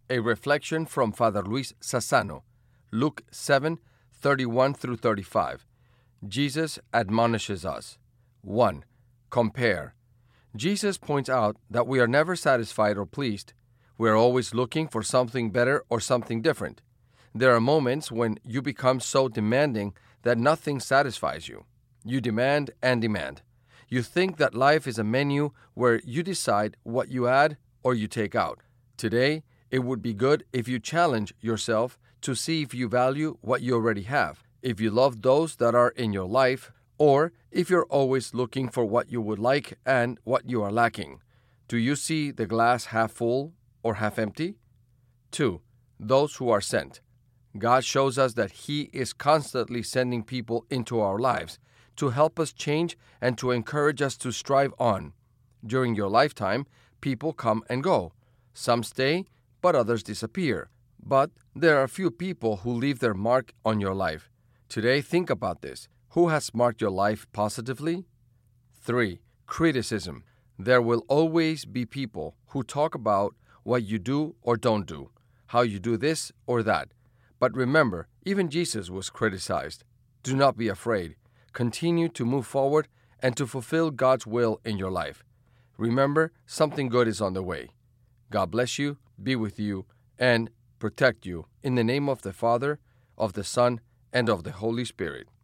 A reflection from Father Luis Sassano, Luke 7:31 through 35. Jesus admonishes us. 1. Compare. Jesus points out that we are never satisfied or pleased. We are always looking for something better or something different. There are moments when you become so demanding that nothing satisfies you. You demand and demand. You think that life is a menu where you decide what you add or you take out. Today, it would be good if you challenge yourself to see if you value what you already have, if you love those that are in your life, or if you're always looking for what you would like and what you are lacking. Do you see the glass half full or half empty? 2. Those who are sent. God shows us that He is constantly sending people into our lives to help us change and to encourage us to strive on. During your lifetime, people come and go. Some stay, but others disappear. But there are few people who leave their mark on your life. Today, think about this. Who has marked your life positively? 3. Criticism. There will always be people who talk about what you do or don't do, how you do this or that. But remember, even Jesus was criticized. Do not be afraid. Continue to move forward and to fulfill God's will in your life. Remember, something good is on the way. God bless you, be with you, and protect you in the name of the Father, of the Son, and of the Holy Spirit.